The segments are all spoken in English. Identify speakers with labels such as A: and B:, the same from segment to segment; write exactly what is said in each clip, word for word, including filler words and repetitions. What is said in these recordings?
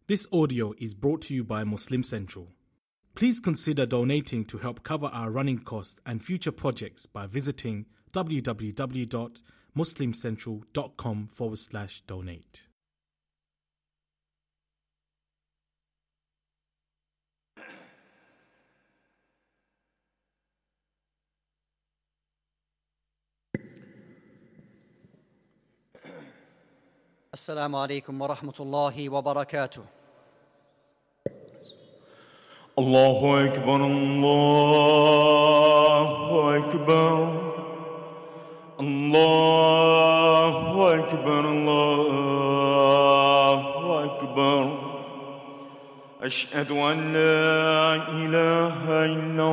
A: This audio is brought to you by Muslim Central. Please consider donating to help cover our running costs and future projects by visiting www.muslimcentral.com forward slash donate.
B: السلام عليكم ورحمة الله وبركاته.
C: الله أكبر الله أكبر الله أكبر الله أكبر أشهد أن لا إله إلا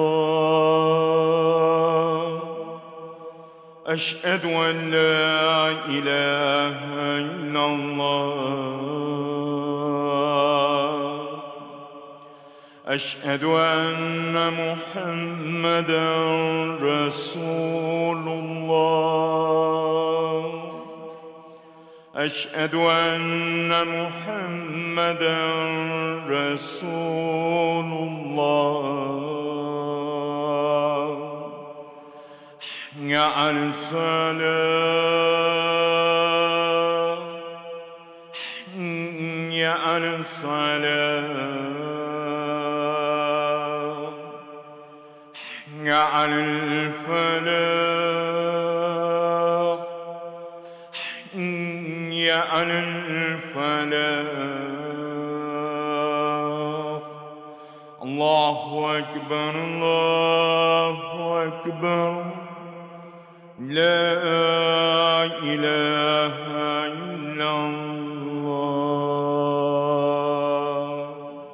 C: الله أشهد أن لا إله إلا الله أشهد أن محمدًا رسول الله أشهد أن محمدًا رسول الله حي على الصلاة حي على الصلاة حي على الفلاح حي على الفلاح الله أكبر الله أكبر لا إله إلا الله.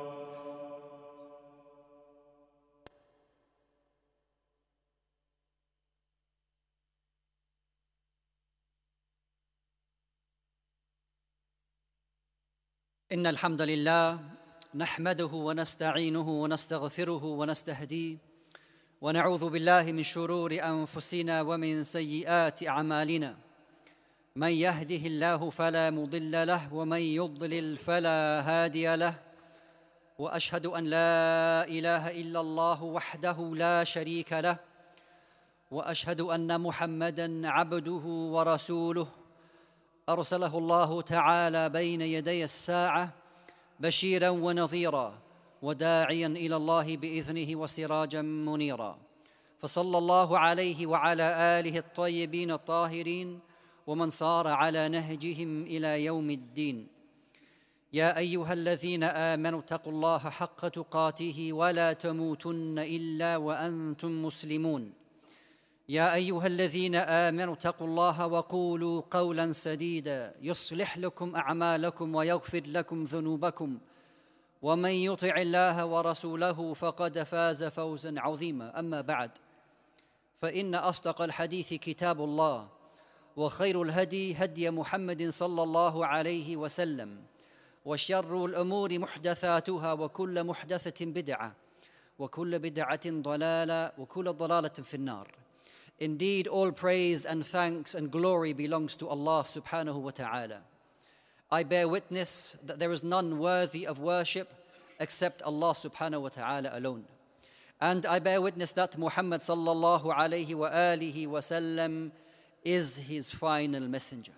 B: إن الحمد لله نحمده ونستعينه ونستغفره ونستهديه ونعوذ بالله من شرور أنفسنا ومن سيئات أعمالنا. من يهده الله فلا مضل له ومن يضلل فلا هادي له. وأشهد أن لا إله إلا الله وحده لا شريك له وأشهد أن محمدًا عبده ورسوله أرسله الله تعالى بين يدي الساعة بشيراً ونذيراً وداعياً إلى الله بإذنه وسراجاً منيراً. فصلى الله عليه وعلى آله الطيبين الطاهرين ومن صار على نهجهم إلى يوم الدين. يا أيها الذين آمنوا اتقوا الله حق تقاته ولا تموتن إلا وأنتم مسلمون. يا أيها الذين آمنوا اتقوا الله وقولوا قولاً سديداً يصلح لكم أعمالكم ويغفر لكم ذنوبكم ومن يطع الله ورسوله فقد فاز فوزاً عظيماً. أما بعد، فإن أصدق الحديث كتاب الله وخير الهدي هدي محمد صلى الله عليه وسلم وشر الأمور محدثاتها وكل محدثة بدعة وكل بدعة ضلالة وكل ضلالة في النار. Indeed, all praise and thanks and glory belongs to Allah subhanahu wa ta'ala. I bear witness that there is none worthy of worship except Allah subhanahu wa ta'ala alone. And I bear witness that Muhammad sallallahu alayhi wa alihi wa sallam is his final messenger.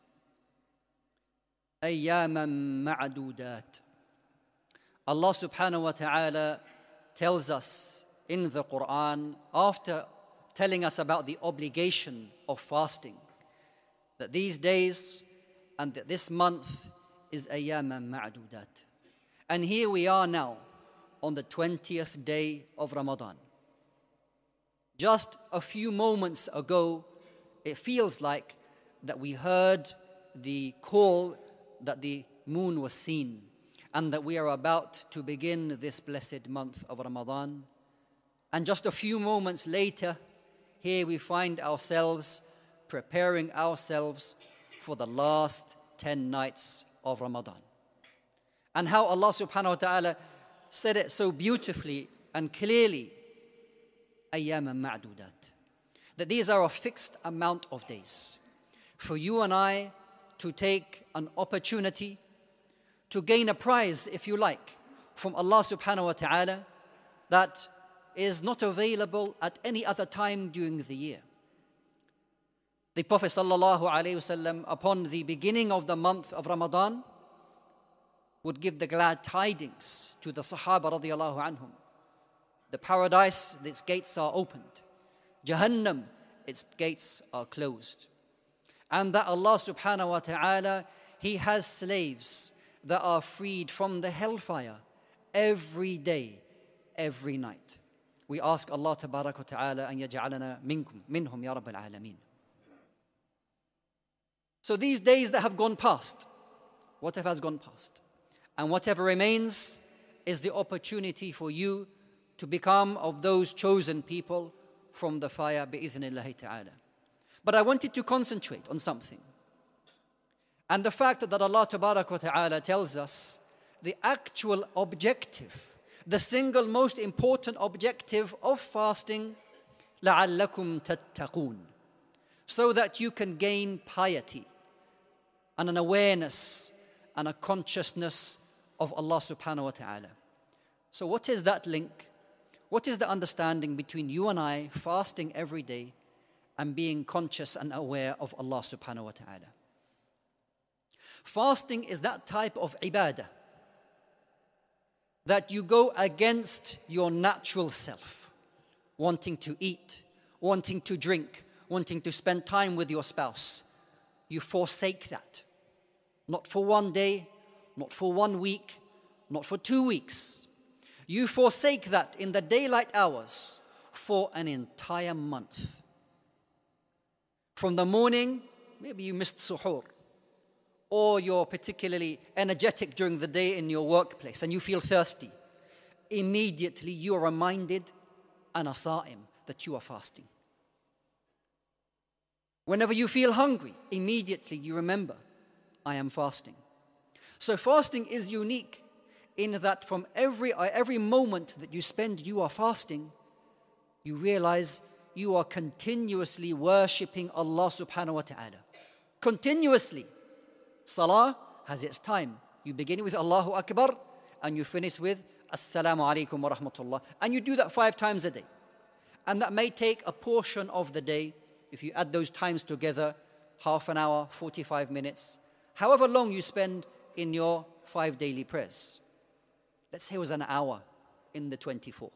B: أياماً معدودات. Allah subhanahu wa ta'ala tells us in the Quran, after telling us about the obligation of fasting, that these days and that this month is أياماً معدودات. And here we are now on the twentieth day of Ramadan. Just a few moments ago, it feels like that we heard the call that the moon was seen and that we are about to begin this blessed month of Ramadan. And just a few moments later, here we find ourselves preparing ourselves for the last ten nights of Ramadan. And how Allah subhanahu wa ta'ala said it so beautifully and clearly, أياماً معدودات, that these are a fixed amount of days for you and I to take an opportunity to gain a prize, if you like, from Allah subhanahu wa ta'ala that is not available at any other time during the year. The Prophet sallallahu alaihi wasallam, upon the beginning of the month of Ramadan, would give the glad tidings to the Sahaba radiallahu anhum. The paradise, its gates are opened. Jahannam, its gates are closed. And that Allah subhanahu wa ta'ala, He has slaves that are freed from the hellfire every day, every night. We ask Allah tabarak wa ta'ala an yaj'alana minkum, minhum ya Rabbal Alameen. So these days that have gone past, whatever has gone past, and whatever remains is the opportunity for you to become of those chosen people from the fire bi'idhnillahi ta'ala. But I wanted to concentrate on something. And the fact that Allah tabarak wa ta'ala tells us the actual objective, the single most important objective of fasting, لَعَلَّكُمْ تَتَّقُونَ, so that you can gain piety and an awareness and a consciousness of Allah subhanahu wa ta'ala. So what is that link? What is the understanding between you and I fasting every day and being conscious and aware of Allah subhanahu wa ta'ala? Fasting is that type of ibadah that you go against your natural self, wanting to eat, wanting to drink, wanting to spend time with your spouse. You forsake that. Not for one day, not for one week, not for two weeks. You forsake that in the daylight hours for an entire month. From the morning, maybe you missed suhoor, or you're particularly energetic during the day in your workplace and you feel thirsty. Immediately you are reminded, ana sa'im, that you are fasting. Whenever you feel hungry, immediately you remember, I am fasting. So fasting is unique in that from every, every moment that you spend, you are fasting, you realize you are continuously worshipping Allah subhanahu wa ta'ala. Continuously. Salah has its time. You begin with Allahu Akbar and you finish with Assalamu alaikum wa rahmatullah. And you do that five times a day. And that may take a portion of the day. If you add those times together, half an hour, forty-five minutes, however long you spend in your five daily prayers. Let's say it was an hour in the twenty-four.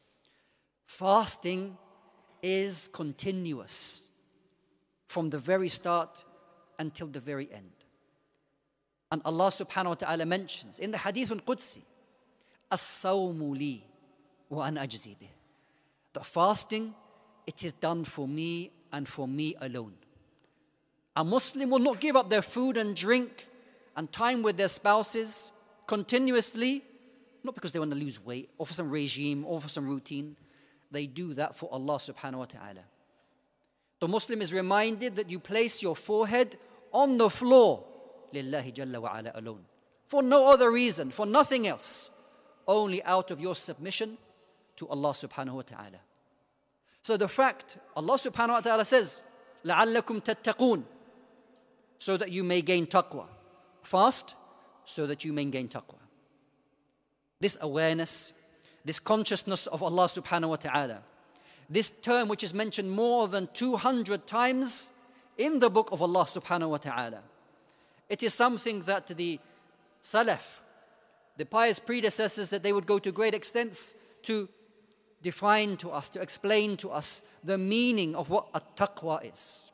B: Fasting is continuous from the very start until the very end. And Allah subhanahu wa ta'ala mentions in the Hadith al-Qudsi, As-sawmu li wa an ajzi bih. The fasting, it is done for me and for me alone. A Muslim will not give up their food and drink and time with their spouses continuously, not because they want to lose weight or for some regime or for some routine. They do that for Allah subhanahu wa ta'ala. The Muslim is reminded that you place your forehead on the floor, lillahi jalla wa ala alone, for no other reason, for nothing else, only out of your submission to Allah subhanahu wa ta'ala. So the fact, Allah subhanahu wa ta'ala says, لَعَلَّكُمْ تَتَّقُونَ, so that you may gain taqwa. Fast, so that you may gain taqwa. This awareness, this consciousness of Allah subhanahu wa ta'ala, this term which is mentioned more than two hundred times in the book of Allah subhanahu wa ta'ala. It is something that the Salaf, the pious predecessors, that they would go to great extents to define to us, to explain to us the meaning of what at-taqwa is.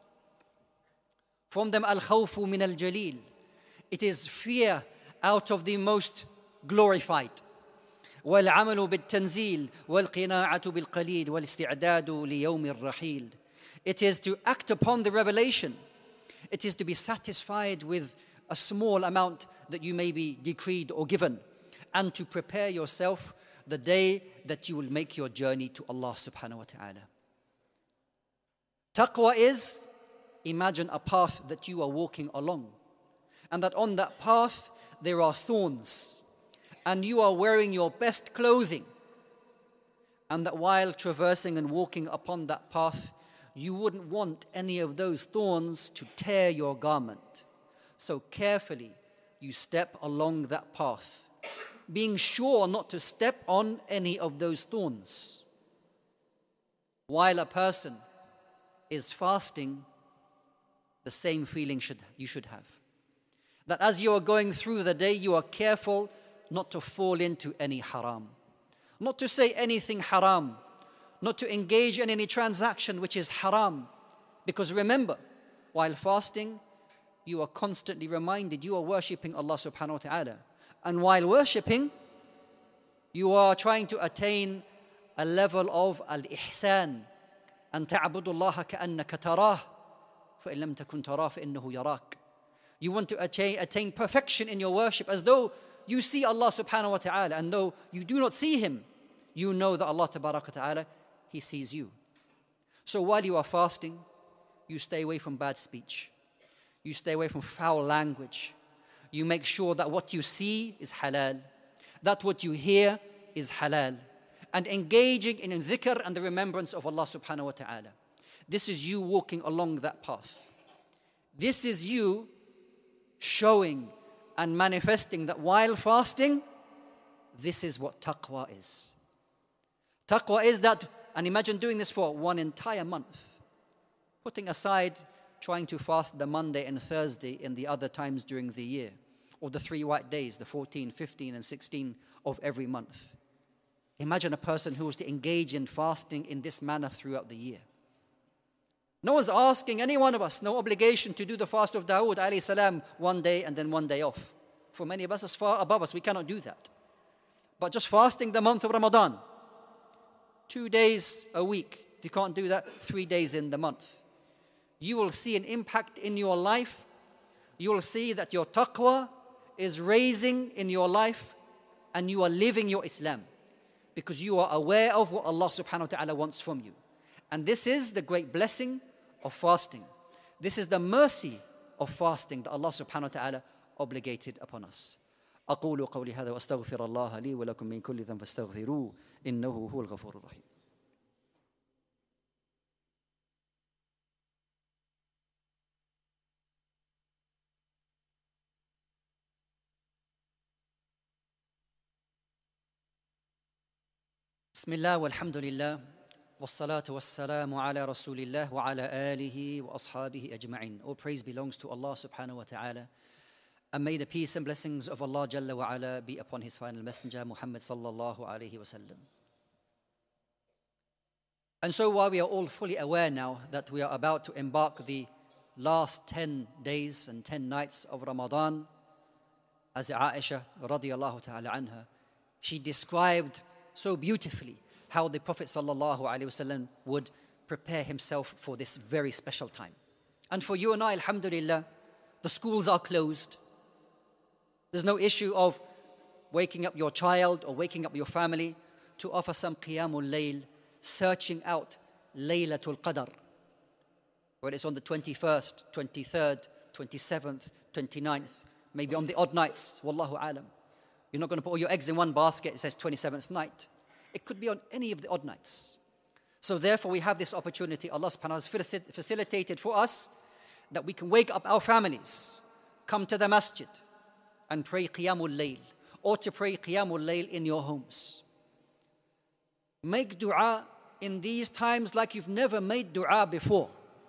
B: From them, al-khawfu min al-jalil. It is fear out of the most glorified. وَالْعَمَلُ بِالتَّنْزِيلِ وَالْقِنَاعَةُ بِالْقَلِيلِ وَالْإِسْتِعْدَادُ لِيَوْمِ الرَّحِيلِ. It is to act upon the revelation. It is to be satisfied with a small amount that you may be decreed or given, and to prepare yourself the day that you will make your journey to Allah subhanahu wa ta'ala. Taqwa is, imagine a path that you are walking along, and that on that path there are thorns, and you are wearing your best clothing, and that while traversing and walking upon that path, you wouldn't want any of those thorns to tear your garment. So carefully you step along that path, being sure not to step on any of those thorns. While a person is fasting, the same feeling should, you should have. That as you are going through the day, you are careful not to fall into any haram, not to say anything haram, not to engage in any transaction which is haram. Because remember, while fasting, you are constantly reminded you are worshipping Allah subhanahu wa ta'ala. And while worshipping, you are trying to attain a level of al-ihsan. أن تعبد الله كأنك تراه فإن لم تكن تراه فإنه يراك. You want to attain, attain perfection in your worship as though you see Allah subhanahu wa ta'ala, and though you do not see Him, you know that Allah tabarak wa ta'ala, He sees you. So while you are fasting, you stay away from bad speech. You stay away from foul language. You make sure that what you see is halal, that what you hear is halal, and engaging in dhikr and the remembrance of Allah subhanahu wa ta'ala. This is you walking along that path. This is you showing and manifesting that while fasting, this is what taqwa is. Taqwa is that, and imagine doing this for one entire month, putting aside trying to fast the Monday and Thursday and the other times during the year, or the three white days, the fourteen, fifteen, and sixteen of every month. Imagine a person who was to engage in fasting in this manner throughout the year. No one's asking any one of us, no obligation to do the fast of Dawood alayhi salam one day and then one day off. For many of us, it's far above us, we cannot do that. But just fasting the month of Ramadan, two days a week, if you can't do that, three days in the month, you will see an impact in your life. You will see that your taqwa is raising in your life, and you are living your Islam because you are aware of what Allah subhanahu wa ta'ala wants from you. And this is the great blessing of fasting. This is the mercy of fasting that Allah subhanahu wa ta'ala obligated upon us. أقول قولي هذا وأستغفر الله لي ولكم من كل ذنب فاستغفروه إنه هو الغفور الرحيم. بسم الله والحمد لله والصلاة والسلام على رسول الله وعلى آله وأصحابه أجمعين. All praise belongs to Allah subhanahu wa ta'ala, and may the peace and blessings of Allah Jalla wa ala be upon His final messenger Muhammad sallallahu alayhi wa sallam. And so while we are all fully aware now that we are about to embark the last ten days and ten nights of Ramadan, as Aisha radiyallahu ta'ala anha, she described so beautifully how the Prophet sallallahu alaihi wasallam would prepare himself for this very special time. And for you and I, alhamdulillah, the schools are closed. There's no issue of waking up your child or waking up your family to offer some qiyamul layl, searching out Laylatul Qadr, whether it's on the twenty-first, twenty-third, twenty-seventh, twenty-ninth, maybe on the odd nights, wallahu alam. You're not going to put all your eggs in one basket, it says twenty-seventh night. It could be on any of the odd nights. So therefore we have this opportunity. Allah subhanahu wa ta'ala has facilitated for us that we can wake up our families, come to the masjid and pray qiyamul layl, or to pray qiyamul layl in your homes. Make dua in these times like you've never made dua before.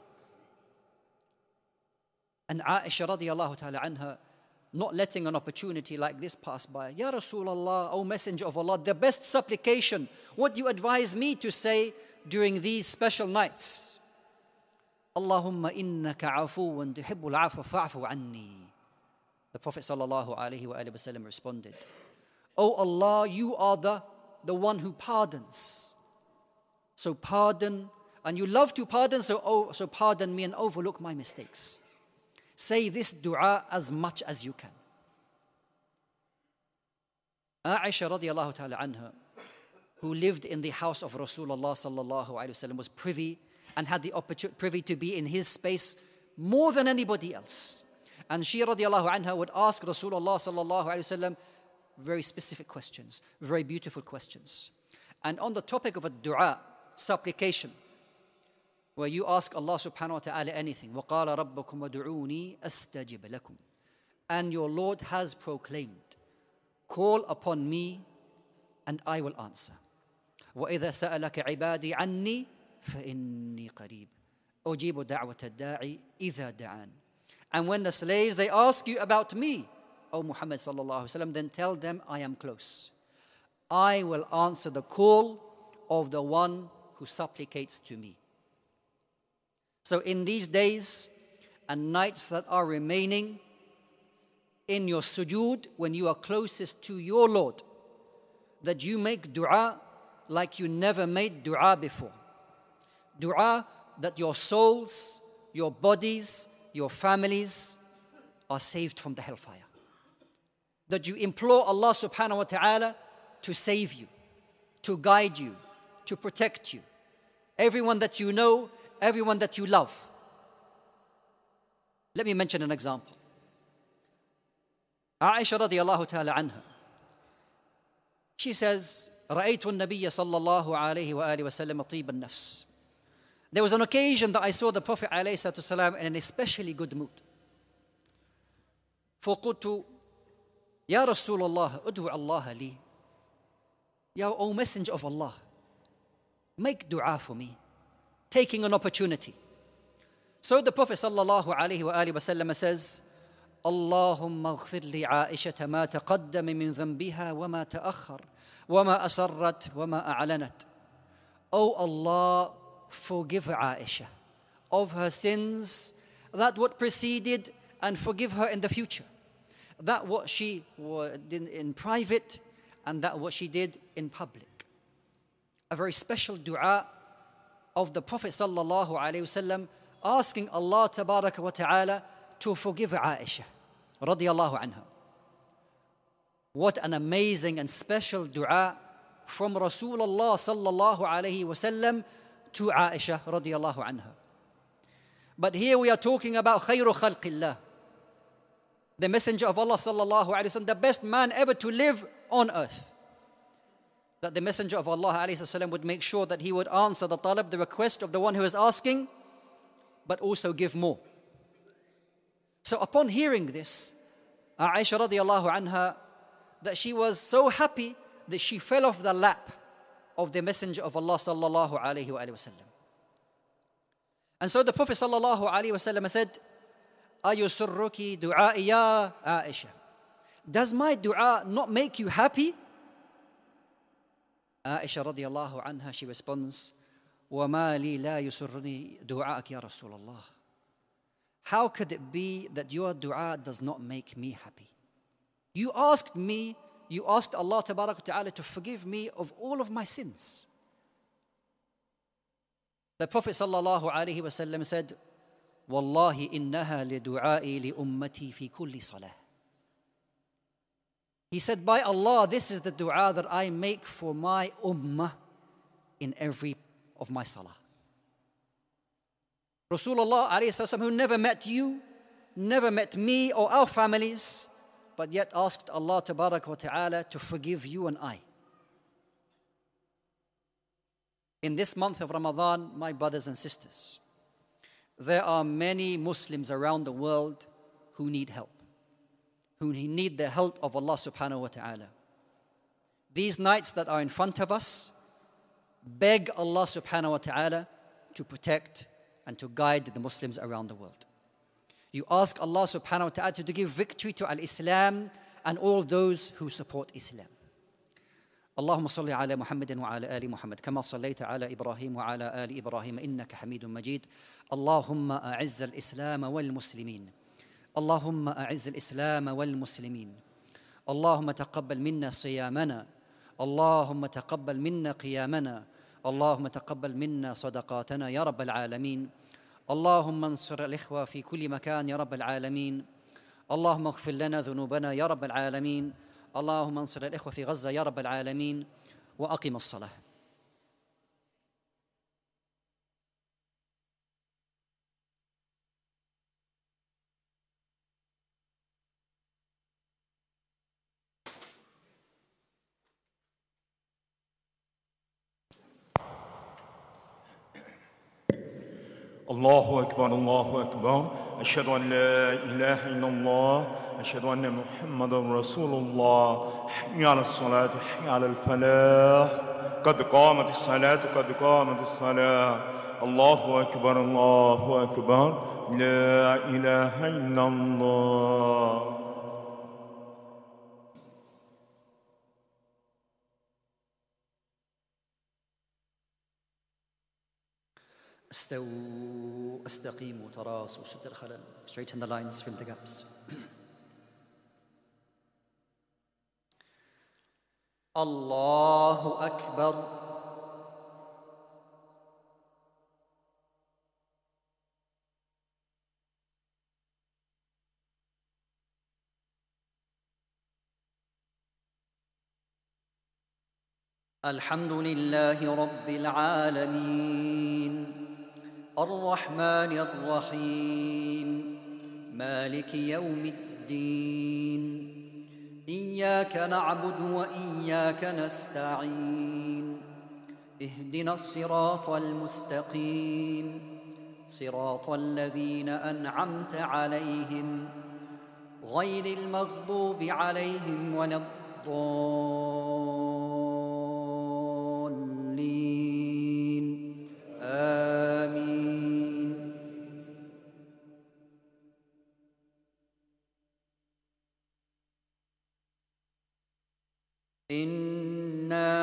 B: And Aisha radiyallahu ta'ala anha, not letting an opportunity like this pass by. Ya Rasulullah, O Messenger of Allah, the best supplication, what do you advise me to say during these special nights? Allahumma innaka afuwan tuhibbul afwa fa'fu anni. The Prophet sallallahu alaihi wa alihi wasallam responded, O Allah, you are the, the one who pardons. So pardon, and you love to pardon, so, oh, so pardon me and overlook my mistakes. Say this dua as much as you can. Aisha radiyallahu ta'ala anha, who lived in the house of Rasulullah sallallahu alayhi wasallam, was privy and had the opportunity privy to be in his space more than anybody else. And she radiyallahu anha would ask Rasulullah sallallahu alayhi wasallam very specific questions, very beautiful questions. And on the topic of a dua, supplication, where you ask Allah subhanahu wa ta'ala anything, وَقَالَ رَبُّكُمْ وَدُعُونِي أَسْتَجِبْ لَكُمْ. and your Lord has proclaimed, call upon me and I will answer. وَإِذَا سَأَلَكَ عِبَادِي عَنِّي فَإِنِّي قَرِيبٌ أُجِيبُ دَعْوَةَ الدَّاعِ إِذَا دَعَانِ. And when the slaves, they ask you about me, O Muhammad sallallahu alaihi wasallam, then tell them, I am close. I will answer the call of the one who supplicates to me. So in these days and nights that are remaining, in your sujood, when you are closest to your Lord, that you make dua like you never made dua before. Dua that your souls, your bodies, your families are saved from the hellfire. That you implore Allah subhanahu wa ta'ala to save you, to guide you, to protect you. Everyone that you know, everyone that you love. Let me mention an example. Aisha radiallahu ta'ala anha, she says, رأيت النبي صلى الله عليه وآله وسلم طيب النفس. There was an occasion that I saw the Prophet عليه الصلاة والسلام in an especially good mood. فقلت يا رسول الله ادعو الله لي. Ya, O Messenger of Allah, make dua for me, taking an opportunity. So the Prophet sallallahu alaihi wa alihi wasallam says, Allahumma اغفر لعائشة ما تقدم من ذنبها وما تأخر وما أسرت وما أعلنت. O Allah, forgive Aisha of her sins, that what preceded, and forgive her in the future. That what she did in private and that what she did in public. A very special dua of the Prophet sallallahu alaihi wasallam, asking Allah tabaraka wa ta'ala to forgive Aisha radiyallahu anha. What an amazing and special dua from Rasulullah sallallahu alaihi wasallam to Aisha radiyallahu anha. But here we are talking about khayru khalqillah, the Messenger of Allah sallallahu alaihi wasallam, the best man ever to live on earth. That the Messenger of Allah alayhi wasallam would make sure that he would answer the talab, the request of the one who is asking, but also give more. So upon hearing this, Aisha radiallahu anha, that she was so happy that she fell off the lap of the Messenger of Allah sallallahu alayhi wa sallam. And so the Prophet sallallahu alayhi wa sallam said, Ayusurruki du'a'i ya Aisha. Does my dua not make you happy? Aisha radiallahu anha, she responds, وَمَا لِي لَا يُسُرُّنِي دُعَاءَكِ يَا رَسُولَ اللَّهِ. How could it be that your dua does not make me happy? You asked me, you asked Allah tabarak wa ta'ala to forgive me of all of my sins. The Prophet sallallahu alayhi wa sallam said, وَاللَّهِ إِنَّهَا لِدُعَائِي لِأُمَّتِي فِي كُلِّ صَلَاةٍ. He said, by Allah, this is the dua that I make for my ummah in every of my salah. Rasulullah alayhi wasallam, who never met you, never met me or our families, but yet asked Allah tabarak wa ta'ala to forgive you and I. In this month of Ramadan, my brothers and sisters, there are many Muslims around the world who need help, who need the help of Allah subhanahu wa ta'ala. These nights that are in front of us, beg Allah subhanahu wa ta'ala to protect and to guide the Muslims around the world. You ask Allah subhanahu wa ta'ala to give victory to al-Islam and all those who support Islam. اللهم صل على محمد وعلى آل محمد كما صليت على إبراهيم وعلى آل إبراهيم إنك حميد مجيد. اللهم أعز الإسلام والمسلمين. اللهم أعز الإسلام والمسلمين. اللهم تقبل منا صيامنا. اللهم تقبل منا قيامنا. اللهم تقبل منا صدقاتنا يا رب العالمين. اللهم انصر الإخوة في كل مكان يا رب العالمين. اللهم اغفر لنا ذنوبنا يا رب العالمين. اللهم انصر الإخوة في غزة يا رب العالمين. وأقم الصلاة.
C: الله أكبر الله أكبر أشهد أن لا إله إلا الله أشهد أن محمد رسول الله حي على الصلاة حي على الفلاح قد قامت الصلاة قد قامت الصلاة الله أكبر الله أكبر لا إله إلا الله.
B: استووا استقيموا تراصوا سد الخلل. Straighten the lines, fill the gaps. الله أكبر. الحمد لله رب العالمين الرحمن الرحيم مالك يوم الدين إياك نعبد وإياك نستعين اهدنا الصراط المستقيم صراط الذين أنعمت عليهم غير المغضوب عليهم ولا الضالين آمين. إنا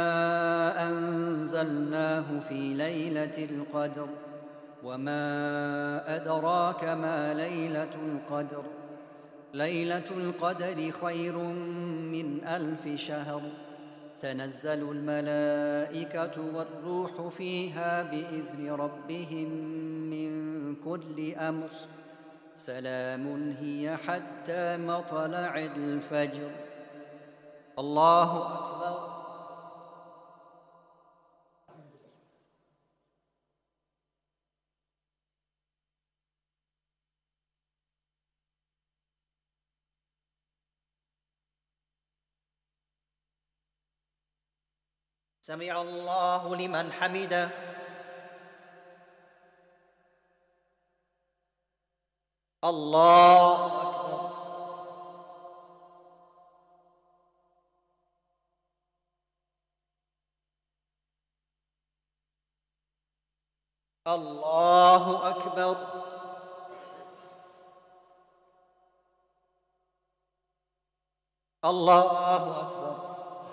B: أنزلناه في ليلة القدر وما أدراك ما ليلة القدر ليلة القدر خير من ألف شهر تنزل الملائكة والروح فيها بإذن ربهم من كل أمر سلام هي حتى مطلع الفجر. الله أكبر. سمع الله لمن حمده. الله أكبر. الله أكبر. الله أكبر.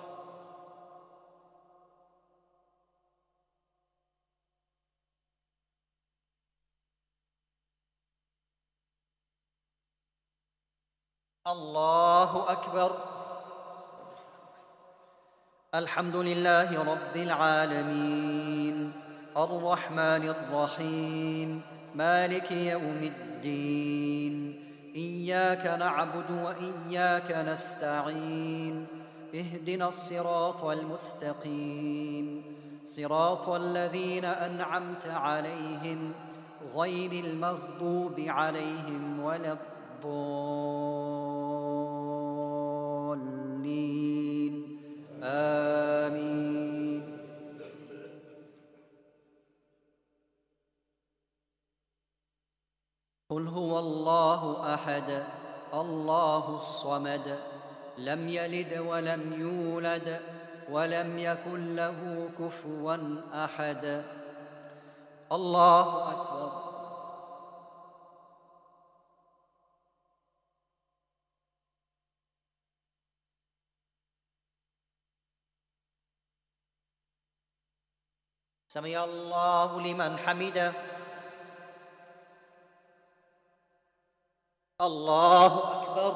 B: الله أكبر. الحمد لله رب العالمين الرحمن الرحيم مالك يوم الدين إياك نعبد وإياك نستعين اهدنا الصراط المستقيم صراط الذين أنعمت عليهم غير المغضوب عليهم ولا الضالين آمين. قل هو الله أحد الله الصمد لم يلد ولم يولد ولم يكن له كفوا أحد. الله أكبر. سمع الله لمن حمده. الله أكبر.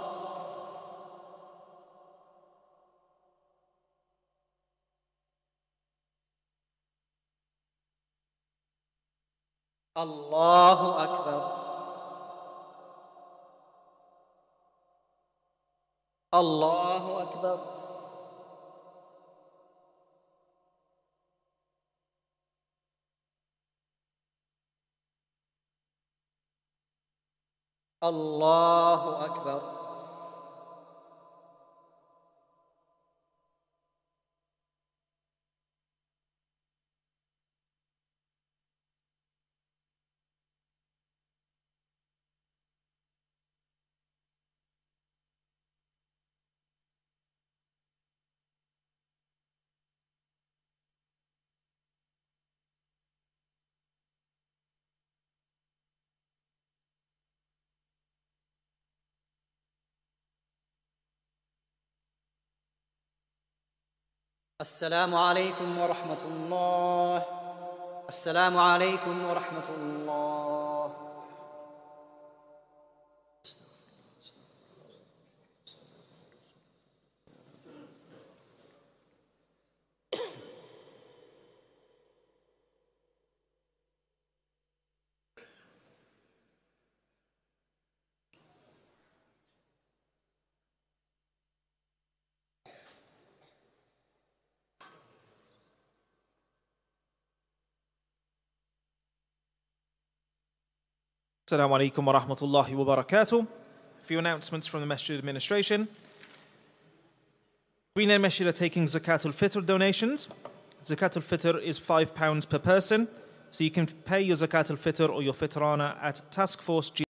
B: الله أكبر. الله أكبر. الله أكبر. السلام عليكم ورحمة الله. السلام عليكم ورحمة الله.
D: Assalamu alaikum wa rahmatullahi wa barakatuh. A few announcements from the Masjid administration. Green Lane Masjid are taking Zakat al-Fitr donations. Zakat al-Fitr is five pounds per person. So you can pay your Zakat al-Fitr or your Fitrana at Task Force G